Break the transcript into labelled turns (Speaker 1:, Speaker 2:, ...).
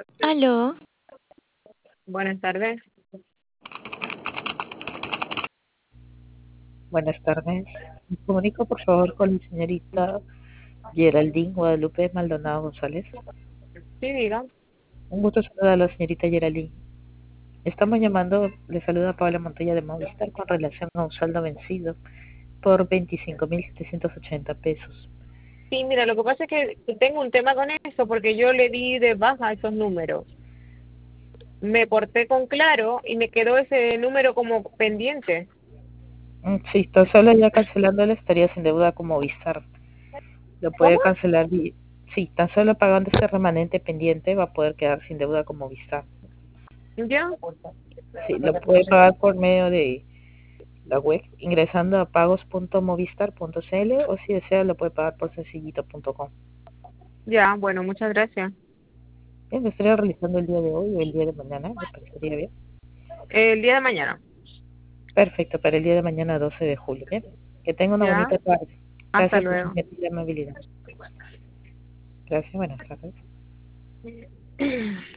Speaker 1: Aló,
Speaker 2: Buenas tardes.
Speaker 3: Buenas tardes. Me comunico por favor con la señorita Geraldine Guadalupe Maldonado González.
Speaker 2: Sí, diga.
Speaker 3: Un gusto saludar a la señorita Geraldine. Estamos llamando, le saluda Paula Montoya de Movistar con relación a un saldo vencido por 25.780 pesos.
Speaker 2: Sí, mira, lo que pasa es que tengo un tema con eso porque yo le di de baja esos números. Me porté con Claro y me quedó ese número como pendiente.
Speaker 3: Si está solo ya cancelándolo, estaría sin deuda con Movistar. Lo
Speaker 2: ¿Cómo?
Speaker 3: puede cancelar y si tan solo pagando ese remanente pendiente va a poder quedar sin deuda con Movistar.
Speaker 2: ¿Ya?
Speaker 3: Sí, lo puede pagar por medio de la web ingresando a pagos.movistar.cl o si desea lo puede pagar por sencillito.com.
Speaker 2: Ya, bueno, muchas gracias.
Speaker 3: Bien, lo estaría realizando el día de hoy o el día de mañana, me parecería bien.
Speaker 2: El día de mañana.
Speaker 3: Perfecto, para el día de mañana 12 de julio. Bien, que tenga una
Speaker 2: Ya,
Speaker 3: bonita tarde.
Speaker 2: hasta
Speaker 3: Gracias por su
Speaker 2: luego.
Speaker 3: gentil amabilidad. Gracias, buenas tardes.